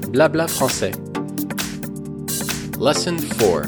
Blabla français. Lesson 4.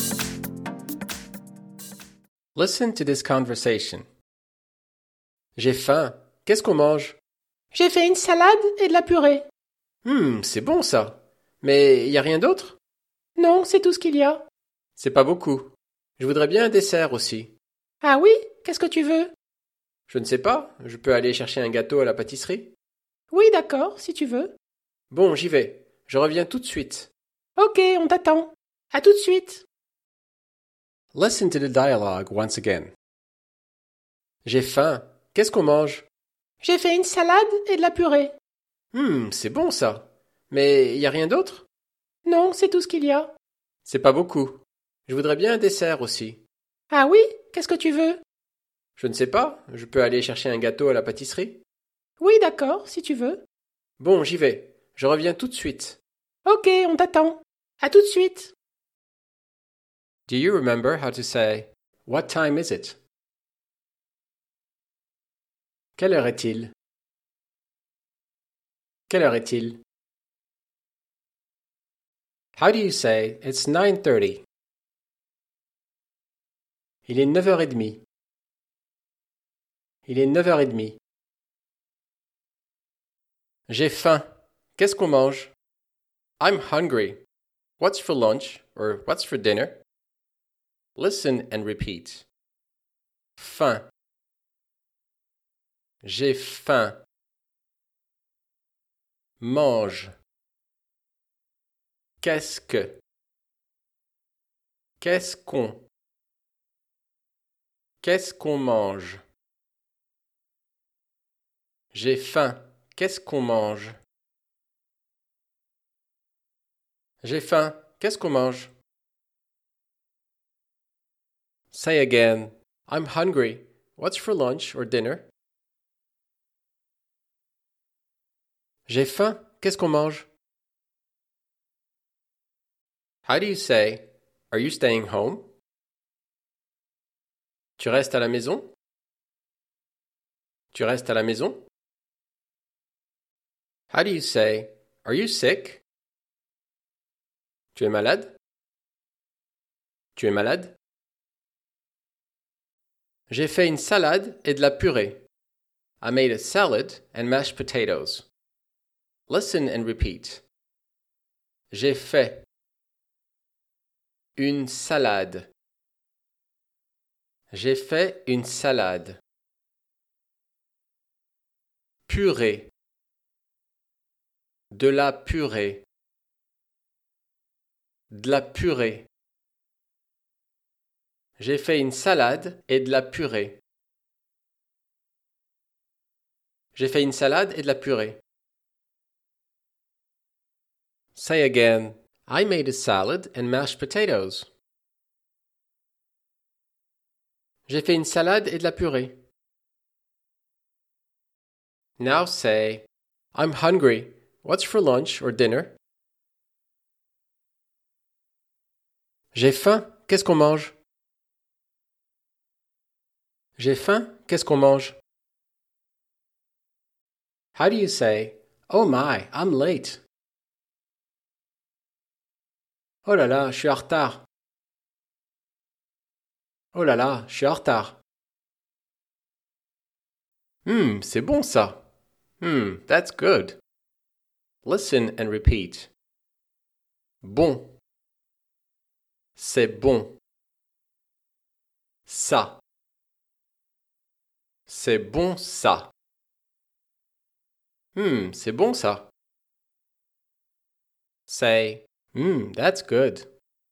Listen to this conversation. J'ai faim. Qu'est-ce qu'on mange? J'ai fait une salade et de la purée. C'est bon ça. Mais y a rien d'autre? Non, c'est tout ce qu'il y a. C'est pas beaucoup. Je voudrais bien un dessert aussi. Ah oui? Qu'est-ce que tu veux? Je ne sais pas. Je peux aller chercher un gâteau à la pâtisserie? Oui, d'accord, si tu veux. Bon, j'y vais. Je reviens tout de suite. Ok, on t'attend. À tout de suite. Listen to the dialogue once again. J'ai faim. Qu'est-ce qu'on mange? J'ai fait une salade et de la purée. C'est bon ça. Mais y a rien d'autre? Non, c'est tout ce qu'il y a. C'est pas beaucoup. Je voudrais bien un dessert aussi. Ah oui? Qu'est-ce que tu veux? Je ne sais pas. Je peux aller chercher un gâteau à la pâtisserie? Oui, d'accord, si tu veux. Bon, j'y vais. Je reviens tout de suite. Ok, on t'attend. À tout de suite. Do you remember how to say, "What time is it?" Quelle heure est-il? Quelle heure est-il? How do you say, "It's 9:30"? Il est 9h30. Il est 9h30. J'ai faim. Qu'est-ce qu'on mange? I'm hungry. What's for lunch or what's for dinner? Listen and repeat. Faim. J'ai faim. Mange. Qu'est-ce que? Qu'est-ce qu'on? Qu'est-ce qu'on mange? J'ai faim. Qu'est-ce qu'on mange? J'ai faim. Qu'est-ce qu'on mange? Say again. I'm hungry. What's for lunch or dinner? J'ai faim. Qu'est-ce qu'on mange? How do you say, "Are you staying home?" Tu restes à la maison? Tu restes à la maison? How do you say, "Are you sick?" Tu es malade? Tu es malade? J'ai fait une salade et de la purée. I made a salad and mashed potatoes. Listen and repeat. J'ai fait une salade. J'ai fait une salade. Purée. De la purée. De la purée. J'ai fait une salade et de la purée. J'ai fait une salade et de la purée. Say again. I made a salad and mashed potatoes. J'ai fait une salade et de la purée. Now say, I'm hungry. What's for lunch or dinner? J'ai faim. Qu'est-ce qu'on mange? J'ai faim. Qu'est-ce qu'on mange? How do you say, "Oh my, I'm late"? Oh là là, je suis en retard. Oh là là, je suis en retard. C'est bon ça. That's good. Listen and repeat. Bon. C'est bon. Ça. C'est bon ça. C'est bon ça. Say, that's good.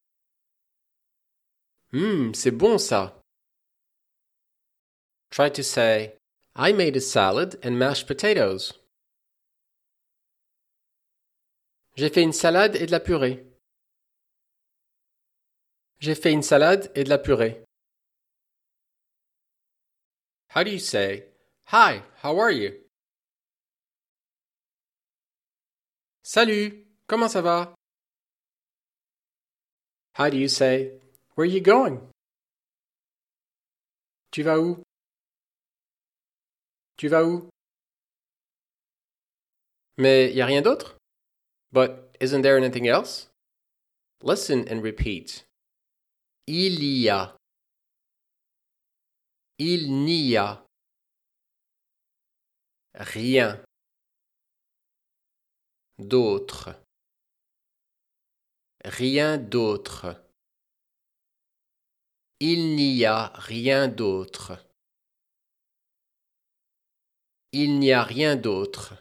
C'est bon ça. Try to say, I made a salad and mashed potatoes. J'ai fait une salade et de la purée. J'ai fait une salade et de la purée. How do you say, "Hi, how are you?" Salut, comment ça va? How do you say, "Where are you going?" Tu vas où? Tu vas où? Mais y a rien d'autre? But isn't there anything else? Listen and repeat. Il y a. Il n'y a. Rien. D'autre. Rien d'autre. Il n'y a rien d'autre. Il n'y a rien d'autre.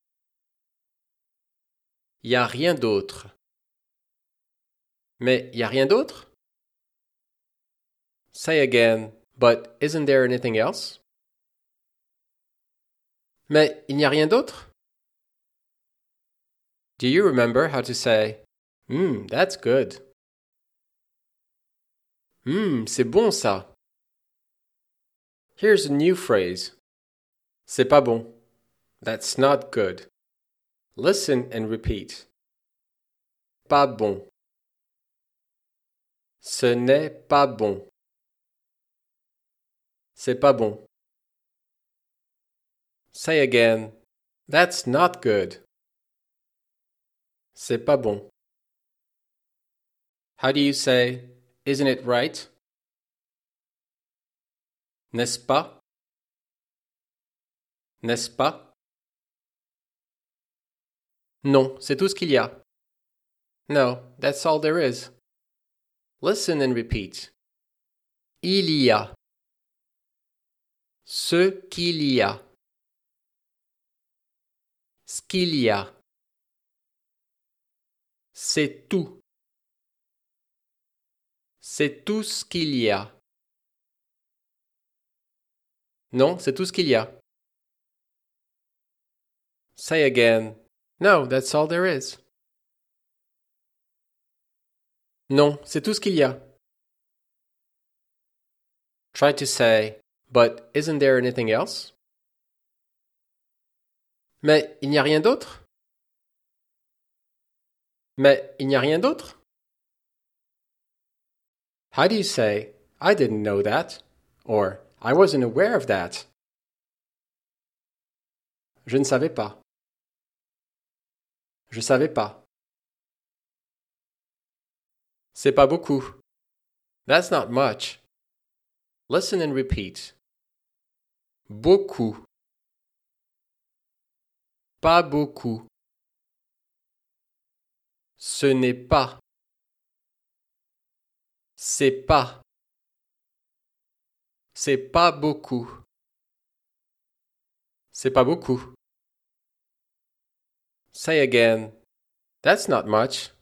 Il n'y a rien d'autre. Mais il n'y a rien d'autre? Say again, but isn't there anything else? Mais il n'y a rien d'autre? Do you remember how to say, that's good. C'est bon ça. Here's a new phrase. C'est pas bon. That's not good. Listen and repeat. Pas bon. Ce n'est pas bon. C'est pas bon. Say again. That's not good. C'est pas bon. How do you say, isn't it right? N'est-ce pas? N'est-ce pas? Non, c'est tout ce qu'il y a. No, that's all there is. Listen and repeat. Il y a. Ce qu'il y a. Ce qu'il y a. C'est tout. C'est tout ce qu'il y a. Non, c'est tout ce qu'il y a. Say again. No, that's all there is. Non, c'est tout ce qu'il y a. Try to say, but isn't there anything else? Mais il n'y a rien d'autre? Mais il n'y a rien d'autre? How do you say, I didn't know that, or I wasn't aware of that? Je ne savais pas. Je savais pas. C'est pas beaucoup. That's not much. Listen and repeat. Beaucoup. Pas beaucoup. Ce n'est pas. C'est pas. C'est pas beaucoup. C'est pas beaucoup. Say again. That's not much.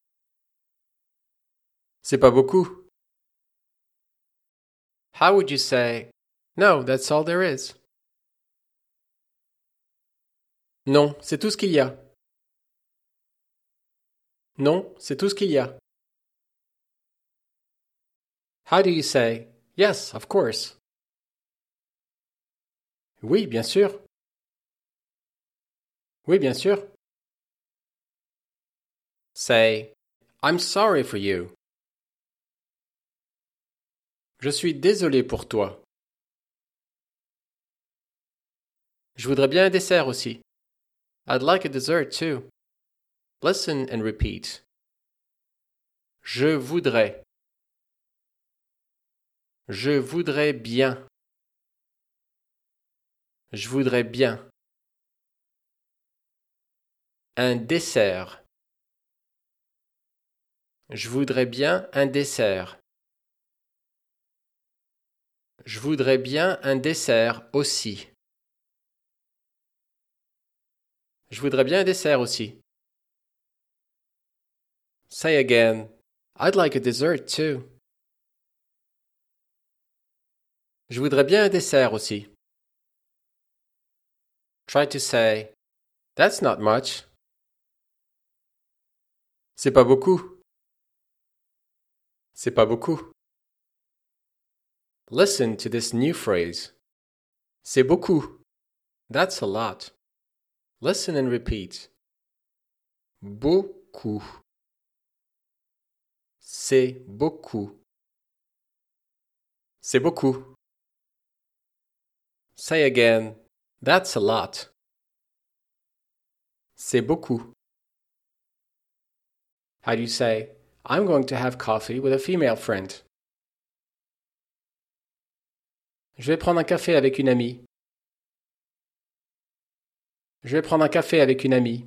C'est pas beaucoup. How would you say, no, that's all there is? Non, c'est tout ce qu'il y a. Non, c'est tout ce qu'il y a. How do you say, yes, of course? Oui, bien sûr. Oui, bien sûr. Say, I'm sorry for you. Je suis désolé pour toi. Je voudrais bien un dessert aussi. I'd like a dessert too. Listen and repeat. Je voudrais. Je voudrais bien. Je voudrais bien. Un dessert. Je voudrais bien un dessert. Je voudrais bien un dessert aussi. Je voudrais bien un dessert aussi. Say again. I'd like a dessert too. Je voudrais bien un dessert aussi. Try to say, that's not much. C'est pas beaucoup. C'est pas beaucoup. Listen to this new phrase. C'est beaucoup. That's a lot. Listen and repeat. Beaucoup. C'est beaucoup. C'est beaucoup. Say again. That's a lot. C'est beaucoup. How do you say, I'm going to have coffee with a female friend? Je vais prendre un café avec une amie. Je vais prendre un café avec une amie.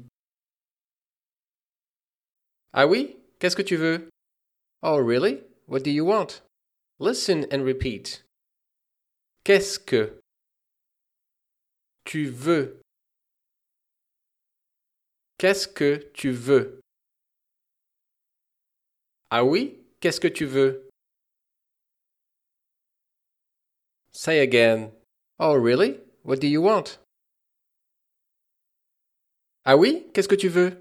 Ah oui? Qu'est-ce que tu veux? Oh, really? What do you want? Listen and repeat. Qu'est-ce que tu veux? Qu'est-ce que tu veux? Ah oui? Qu'est-ce que tu veux? Say again. Oh, really? What do you want? Ah oui? Qu'est-ce que tu veux?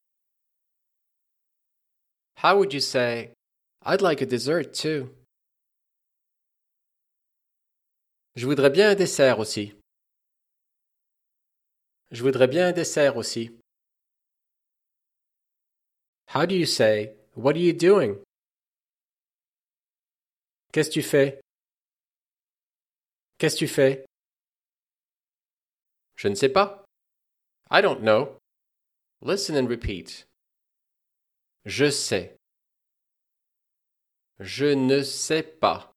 How would you say, I'd like a dessert too? Je voudrais bien un dessert aussi. Je voudrais bien un dessert aussi. How do you say, what are you doing? Qu'est-ce que tu fais? Qu'est-ce que tu fais? Je ne sais pas. I don't know. Listen and repeat. Je sais. Je ne sais pas.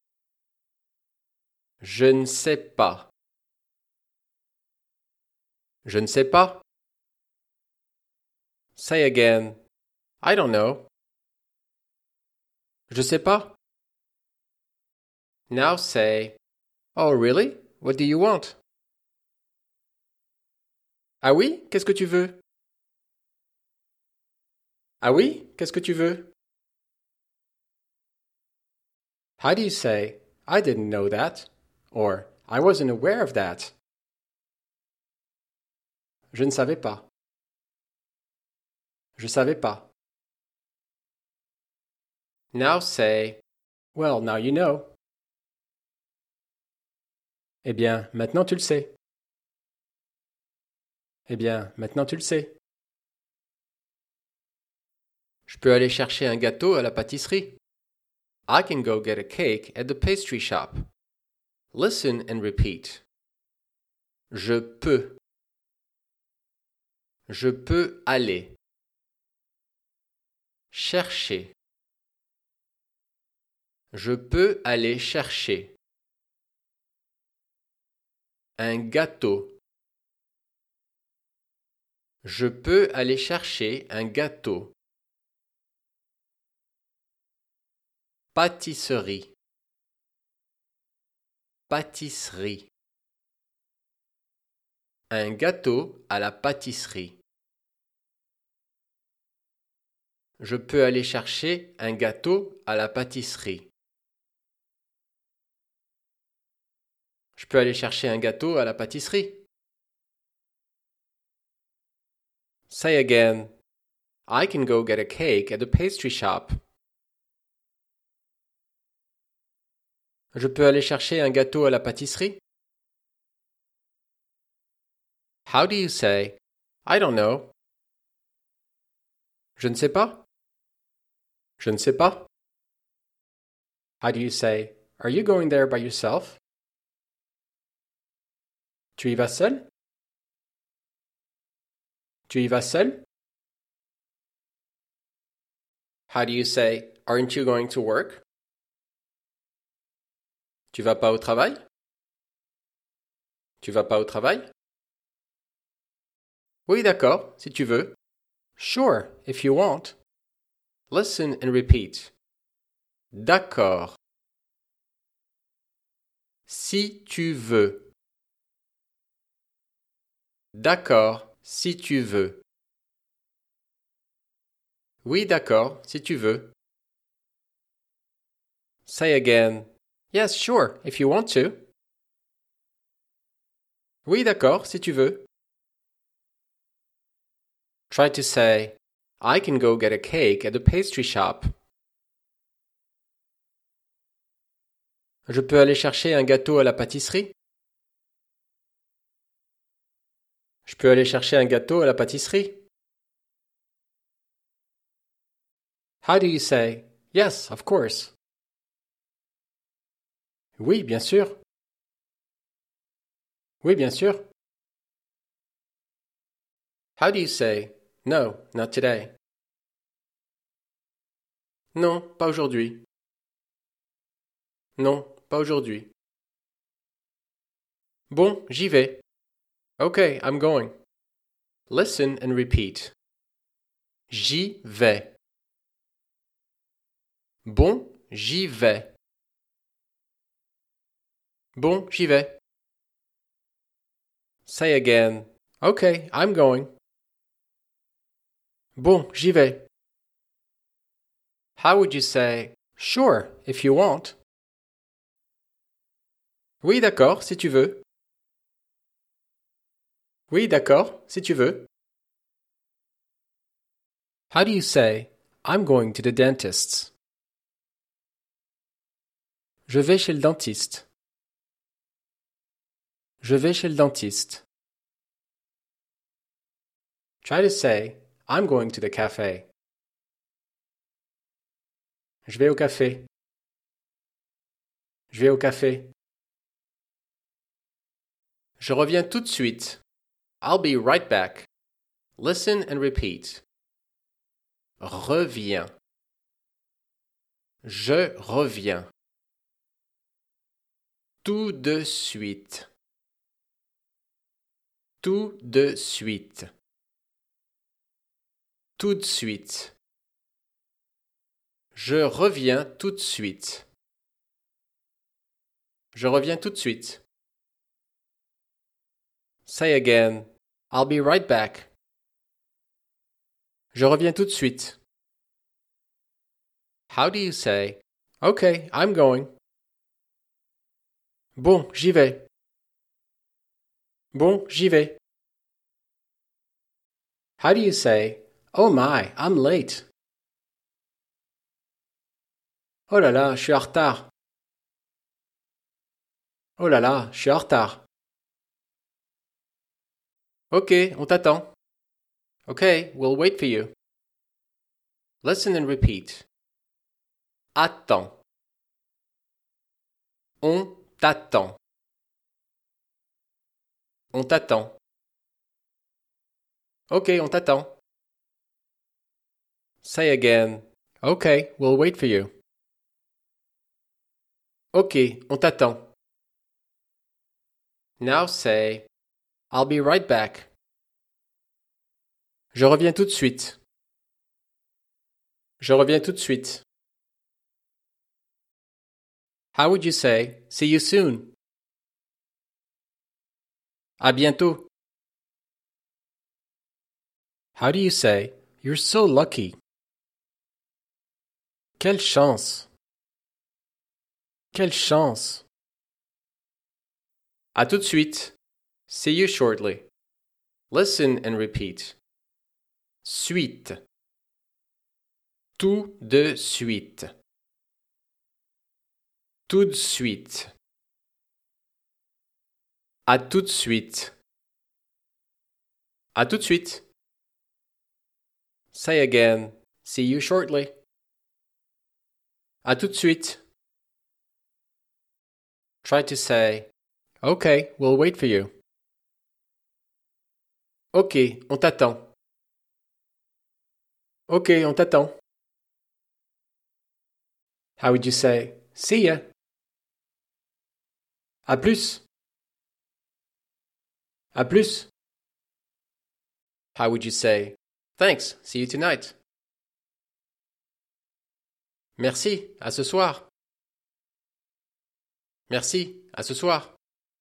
Je ne sais pas. Je ne sais pas. Say again. I don't know. Je sais pas. Now say, oh really? What do you want? Ah oui? Qu'est-ce que tu veux? Ah oui? Qu'est-ce que tu veux? How do you say, I didn't know that? Or, I wasn't aware of that. Je ne savais pas. Je savais pas. Now say, well, now you know. Eh bien, maintenant tu le sais. Eh bien, maintenant tu le sais. Je peux aller chercher un gâteau à la pâtisserie. I can go get a cake at the pastry shop. Listen and repeat. Je peux. Je peux aller. Chercher. Je peux aller chercher. Un gâteau. Je peux aller chercher un gâteau. Pâtisserie. Pâtisserie. Un gâteau à la pâtisserie. Je peux aller chercher un gâteau à la pâtisserie. Je peux aller chercher un gâteau à la pâtisserie. Say again. I can go get a cake at the pastry shop. Je peux aller chercher un gâteau à la pâtisserie. How do you say, I don't know? Je ne sais pas. Je ne sais pas. How do you say, are you going there by yourself? Tu y vas seul? Tu y vas seul? How do you say, aren't you going to work? Tu vas pas au travail? Tu vas pas au travail? Oui, d'accord, si tu veux. Sure, if you want. Listen and repeat. D'accord. Si tu veux. D'accord, si tu veux. Oui, d'accord, si tu veux. Say again. Yes, sure, if you want to. Oui, d'accord, si tu veux. Try to say, I can go get a cake at the pastry shop. Je peux aller chercher un gâteau à la pâtisserie? Je peux aller chercher un gâteau à la pâtisserie? How do you say, yes, of course? Oui, bien sûr. Oui, bien sûr. How do you say, no, not today? Non, pas aujourd'hui. Non, pas aujourd'hui. Bon, j'y vais. Okay, I'm going. Listen and repeat. J'y vais. Bon, j'y vais. Bon, j'y vais. Say again. Okay, I'm going. Bon, j'y vais. How would you say sure if you want? Oui, d'accord, si tu veux. Oui, d'accord, si tu veux. How do you say I'm going to the dentist's? Je vais chez le dentiste. Je vais chez le dentiste. Try to say I'm going to the cafe. Je vais au café. Je vais au café. Je reviens tout de suite. I'll be right back. Listen and repeat. Reviens. Je reviens. Tout de suite. Tout de suite. Tout de suite. Je reviens tout de suite. Je reviens tout de suite. Say again. I'll be right back. Je reviens tout de suite. How do you say, okay, I'm going? Bon, j'y vais. Bon, j'y vais. How do you say, oh my, I'm late? Oh là là, je suis en retard. Oh là là, je suis en retard. Ok, on t'attend. Okay, we'll wait for you. Listen and repeat. Attends. On t'attend. On t'attend. Ok, on t'attend. Say again. Okay, we'll wait for you. Ok, on t'attend. Now say, I'll be right back. Je reviens tout de suite. Je reviens tout de suite. How would you say, see you soon? À bientôt. How do you say, you're so lucky? Quelle chance. Quelle chance. À tout de suite. See you shortly. Listen and repeat. Suite. Tout de suite. Tout de suite. À tout de suite. À tout de suite. Say again. See you shortly. À tout de suite. Try to say, okay, we'll wait for you. Ok, on t'attend. Ok, on t'attend. How would you say, see ya? À plus. À plus. How would you say, thanks, see you tonight? Merci, à ce soir. Merci, à ce soir.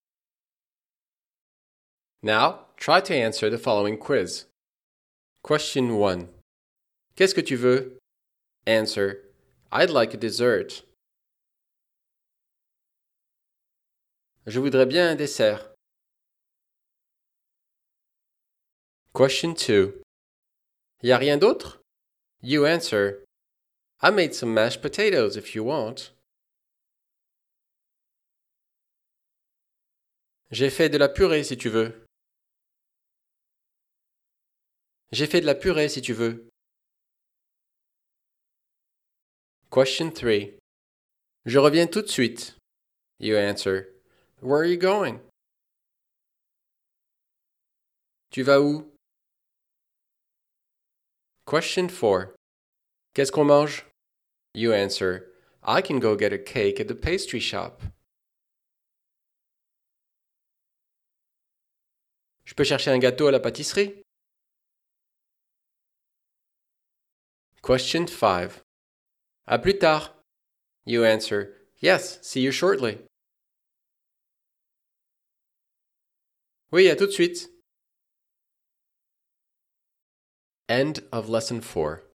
Now, try to answer the following quiz. Question 1. Qu'est-ce que tu veux? Answer, I'd like a dessert. Je voudrais bien un dessert. Question 2. Y a rien d'autre? You answer, I made some mashed potatoes if you want. J'ai fait de la purée si tu veux. J'ai fait de la purée si tu veux. Question 3. Je reviens tout de suite. You answer, where are you going? Tu vas où? Question 4. Qu'est-ce qu'on mange? You answer, I can go get a cake at the pastry shop. Je peux chercher un gâteau à la pâtisserie? Question 5. À plus tard. You answer, yes, see you shortly. Oui, à tout de suite. End of lesson 4.